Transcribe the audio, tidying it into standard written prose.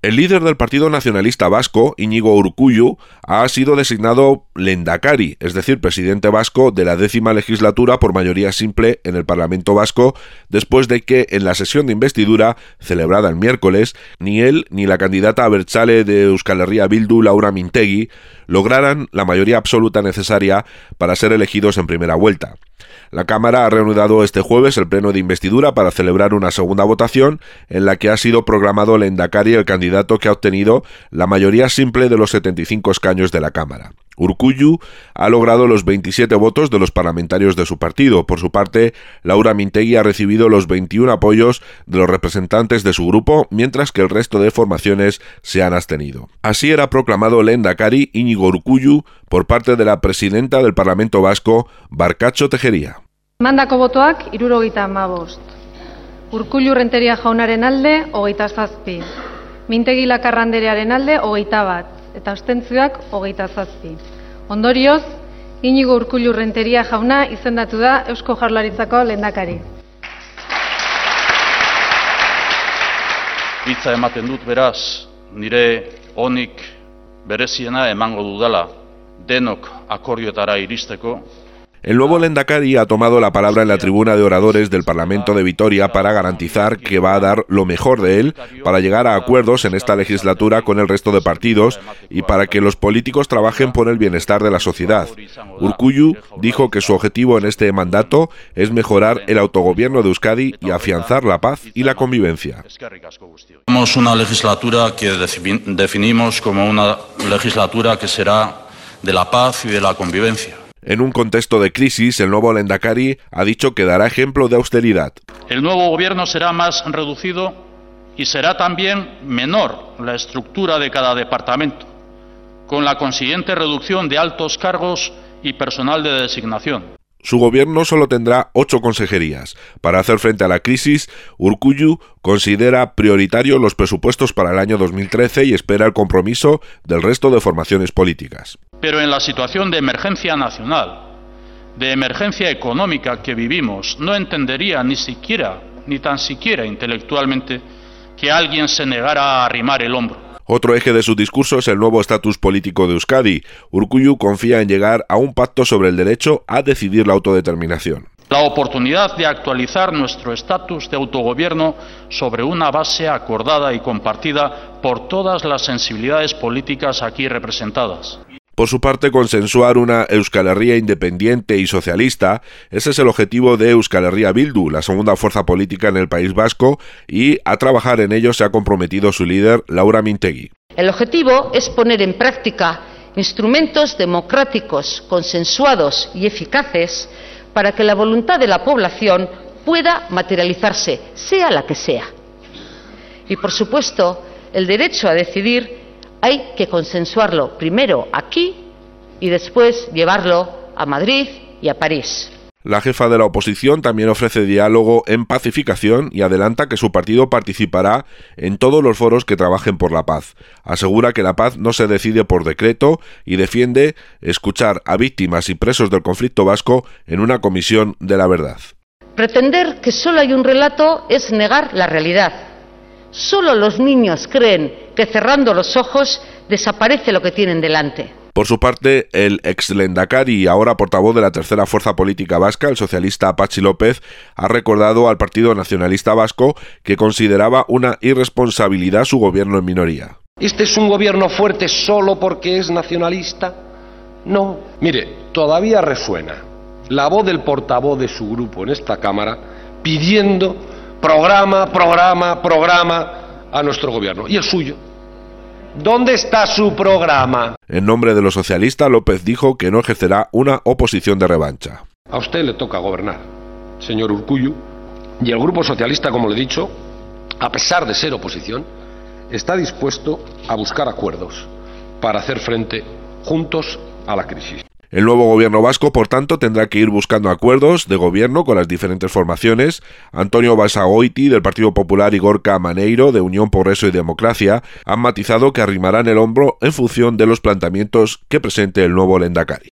El líder del Partido Nacionalista Vasco, Iñigo Urkullu, ha sido designado lehendakari, es decir, presidente vasco de la 10ª legislatura por mayoría simple en el Parlamento Vasco, después de que en la sesión de investidura, celebrada el miércoles, ni él ni la candidata abertzale de Euskal Herria Bildu, Laura Mintegi, lograran la mayoría absoluta necesaria para ser elegidos en primera vuelta. La Cámara ha reanudado este jueves el pleno de investidura para celebrar una segunda votación en la que ha sido proclamado lehendakari el candidato que ha obtenido la mayoría simple de los 75 escaños de la Cámara. Urkullu ha logrado los 27 votos de los parlamentarios de su partido. Por su parte, Laura Mintegi ha recibido los 21 apoyos de los representantes de su grupo, mientras que el resto de formaciones se han abstenido. Así era proclamado lehendakari Iñigo Urkullu por parte de la presidenta del Parlamento Vasco, Barkatxo Tejeria. Emandako botoak 75. Urkullu Renteria jaunaren alde 27. Mintegi Lakarra anderearen alde 21. Eta abstentzioak 27. Ondorioz, Iñigo Urkullu Renteria jauna izendatu da Eusko Jaurlaritzako lehendakari. Hitza ematen dut beraz, nire onik bereziena emango dudala denok akordioetara iristeko. El nuevo lehendakari ha tomado la palabra en la tribuna de oradores del Parlamento de Vitoria para garantizar que va a dar lo mejor de él para llegar a acuerdos en esta legislatura con el resto de partidos y para que los políticos trabajen por el bienestar de la sociedad. Urkullu dijo que su objetivo en este mandato es mejorar el autogobierno de Euskadi y afianzar la paz y la convivencia. Somos una legislatura que definimos como una legislatura que será de la paz y de la convivencia. En un contexto de crisis, el nuevo lehendakari ha dicho que dará ejemplo de austeridad. El nuevo gobierno será más reducido y será también menor la estructura de cada departamento, con la consiguiente reducción de altos cargos y personal de designación. Su gobierno solo tendrá 8 consejerías. Para hacer frente a la crisis, Urkullu considera prioritarios los presupuestos para el año 2013 y espera el compromiso del resto de formaciones políticas. Pero en la situación de emergencia nacional, de emergencia económica que vivimos, no entendería ni tan siquiera intelectualmente que alguien se negara a arrimar el hombro. Otro eje de su discurso es el nuevo estatus político de Euskadi. Urkullu confía en llegar a un pacto sobre el derecho a decidir la autodeterminación. La oportunidad de actualizar nuestro estatus de autogobierno sobre una base acordada y compartida por todas las sensibilidades políticas aquí representadas. Por su parte, consensuar una Euskal Herria independiente y socialista, ese es el objetivo de Euskal Herria Bildu, la segunda fuerza política en el País Vasco, y a trabajar en ello se ha comprometido su líder, Laura Mintegi. El objetivo es poner en práctica instrumentos democráticos, consensuados y eficaces para que la voluntad de la población pueda materializarse, sea la que sea. Y, por supuesto, el derecho a decidir hay que consensuarlo primero aquí y después llevarlo a Madrid y a París. La jefa de la oposición también ofrece diálogo en pacificación y adelanta que su partido participará en todos los foros que trabajen por la paz. Asegura que la paz no se decide por decreto y defiende escuchar a víctimas y presos del conflicto vasco en una comisión de la verdad. Pretender que solo hay un relato es negar la realidad. Solo los niños creen que cerrando los ojos desaparece lo que tienen delante. Por su parte, el ex lehendakari y ahora portavoz de la tercera fuerza política vasca, el socialista Patxi López, ha recordado al Partido Nacionalista Vasco que consideraba una irresponsabilidad su gobierno en minoría. ¿Este es un gobierno fuerte solo porque es nacionalista? No. Mire, todavía resuena la voz del portavoz de su grupo en esta Cámara pidiendo programa a nuestro gobierno. ¿Y el suyo? ¿Dónde está su programa? En nombre de los socialistas, López dijo que no ejercerá una oposición de revancha. A usted le toca gobernar, señor Urkullu, y el Grupo Socialista, como le he dicho, a pesar de ser oposición, está dispuesto a buscar acuerdos para hacer frente juntos a la crisis. El nuevo gobierno vasco, por tanto, tendrá que ir buscando acuerdos de gobierno con las diferentes formaciones. Antonio Basagoiti, del Partido Popular, y Gorka Maneiro, de Unión Progreso y Democracia, han matizado que arrimarán el hombro en función de los planteamientos que presente el nuevo lehendakari.